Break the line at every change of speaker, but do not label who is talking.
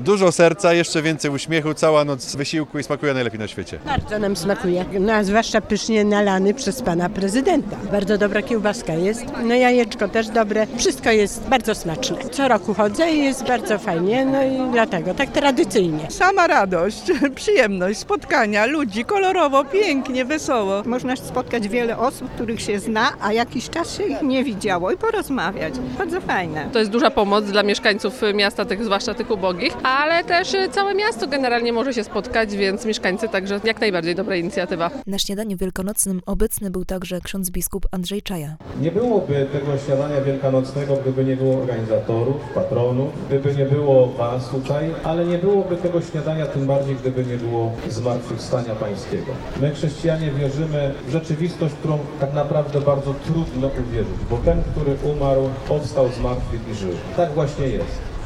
Dużo serca, jeszcze więcej uśmiechu, cała noc wysiłku i smakuje najlepiej na świecie.
Bardzo nam smakuje, no a zwłaszcza pysznie nalany przez pana prezydenta. Bardzo dobra kiełbaska jest, no jajeczko też dobre, wszystko jest bardzo smaczne. Co roku chodzę i jest bardzo fajnie, no i dlatego tak tradycyjnie.
Sama radość, przyjemność, spotkania ludzi, kolorowo, pięknie, wesoło.
Można spotkać wiele osób, których się zna, a jakiś czas się ich nie widziało i porozmawiać. Bardzo fajne.
To jest duża pomoc dla mieszkańców miasta, zwłaszcza tych ubogich, ale też całe miasto generalnie może się spotkać, więc mieszkańcy także jak najbardziej dobra inicjatywa.
Na śniadaniu wielkanocnym obecny był także ksiądz biskup Andrzej Czaja.
Nie byłoby tego śniadania wielkanocnego, gdyby nie było organizatorów, patronów, gdyby nie było Was tutaj, ale nie byłoby tego śniadania tym bardziej, gdyby nie było zmartwychwstania Pańskiego. My chrześcijanie wierzymy w rzeczywistość, którą tak naprawdę bardzo trudno uwierzyć, bo ten, który umarł, powstał z martwych i żył. Tak właśnie jest.